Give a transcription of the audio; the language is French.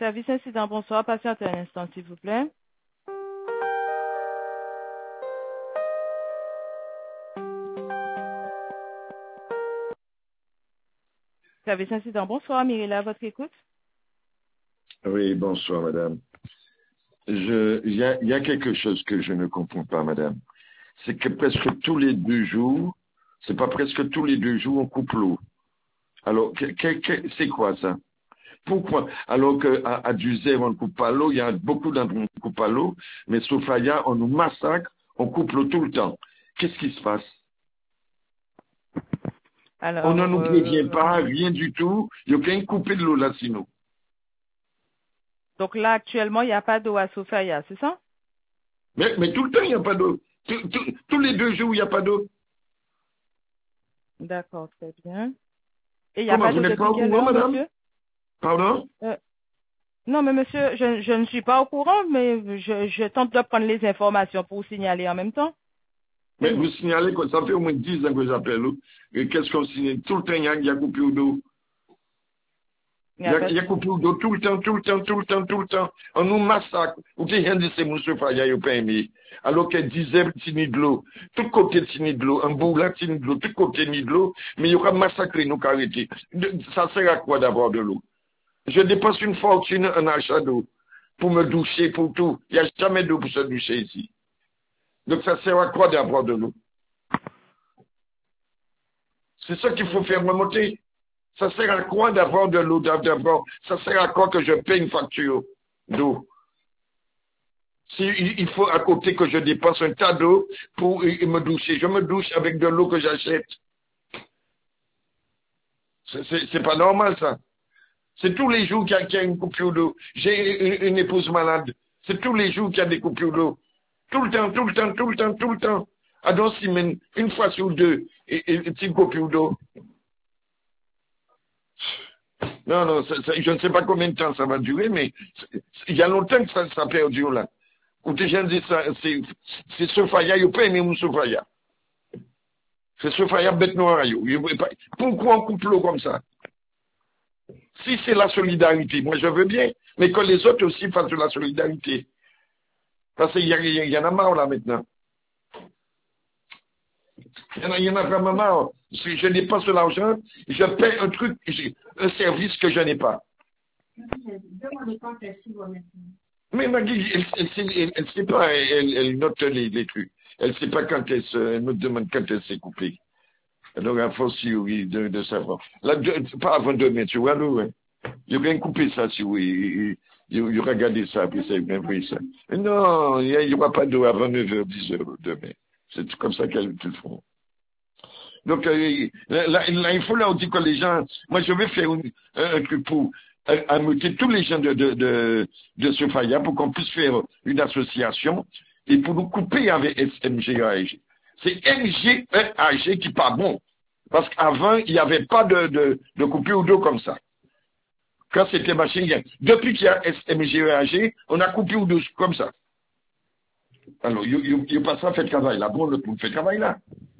Service incident, bonsoir. Patientez un instant, s'il vous plaît. Service incident, bonsoir. Mirella, à votre écoute. Oui, bonsoir, madame. Il y a quelque chose que je ne comprends pas, madame. C'est que presque tous les 2 jours, c'est pas presque tous les 2 jours, on coupe l'eau. Alors, c'est quoi ça? Pourquoi? Alors qu'à Duzer, on ne coupe pas l'eau, il y a beaucoup d'endroits où on ne coupe pas l'eau, mais Sofaya, on nous massacre, on coupe l'eau tout le temps. Qu'est-ce qui se passe? Alors, on ne nous prévient pas, rien du tout. Il n'y a qu'un coupé de l'eau là, sinon. Donc là, actuellement, il n'y a pas d'eau à Sofaya, c'est ça? Mais tout le temps, il n'y a pas d'eau. Tous les 2 jours, il n'y a pas d'eau. D'accord, très bien. Et il n'y a Comment, pas vous d'eau n'êtes pas depuis au quelle courant, heure, madame? monsieur? Pardon? Non, mais monsieur, je ne suis pas au courant, mais je tente de prendre les informations pour vous signaler en même temps. Mais vous signalez que ça fait au moins 10 ans que j'appelle. Et qu'est-ce qu'on signale? Tout le temps, il y a coupé d'eau. Il y a coupé d'eau tout le temps, tout le temps, tout le temps, tout le temps. On nous massacre. Vous avez rien dit, c'est monsieur Faya, il pas aimé. Alors qu'elle disait, tini de l'eau. Tout côté tini de l'eau. Un bout là, tini de l'eau. Tout côté ni de l'eau. Mais il y aura massacré nous arrêter. Ça sert à quoi d'avoir de l'eau? Je dépense une fortune en achat d'eau. Pour me doucher, pour tout. Il n'y a jamais d'eau pour se doucher ici. Donc ça sert à quoi d'avoir de l'eau? C'est ça qu'il faut faire remonter. Ça sert à quoi d'avoir de l'eau d'abord? Ça sert à quoi que je paye une facture d'eau? Si il faut à côté que je dépense un tas d'eau pour me doucher. Je me douche avec de l'eau que j'achète. C'est pas normal ça. C'est tous les jours qu'il y a une coupure d'eau. J'ai une épouse malade. C'est tous les jours qu'il y a des coupures d'eau. Tout le temps, tout le temps, tout le temps, tout le temps. À deux semaines, une fois sur 2, et une petite coupure d'eau. Non, je ne sais pas combien de temps ça va durer, mais il y a longtemps que ça perdure là. Ou déjà dit ça, c'est Sofaya, il n'y a pas aimé mon Sofaya. C'est Sofaya bête noire. Pourquoi on coupe l'eau comme ça? Si c'est la solidarité, moi je veux bien, mais que les autres aussi fassent de la solidarité. Parce qu'il y en a marre là maintenant. Il y en a vraiment marre. Si je dépense de l'argent, je paie un truc, un service que je n'ai pas. Mais Maggie, elle sait pas, elle note les trucs. Elle ne sait pas quand elle me demande quand elle s'est coupée. Alors, à force, oui, de savoir. Là, pas avant demain, tu vois, là, il y a bien coupé ça, si oui. Il y aura gardé ça, puis c'est bien pris ça. Mais non, il n'y aura pas d'eau avant 9h, 10h demain. C'est comme ça qu'elles te font. Donc, là, il faut leur dire que les gens, moi, je vais faire un truc pour ameuter tous les gens de Sofaya pour qu'on puisse faire une association et pour nous couper avec MGAG. C'est MGAG qui n'est pas bon. Parce qu'avant, il n'y avait pas de coupure d'eau comme ça. Quand c'était machine gun. Depuis qu'il y a MGAG, on a coupé d'eau comme ça. Alors, il n'y a pas ça fait travail là. Bon, le fait travail là.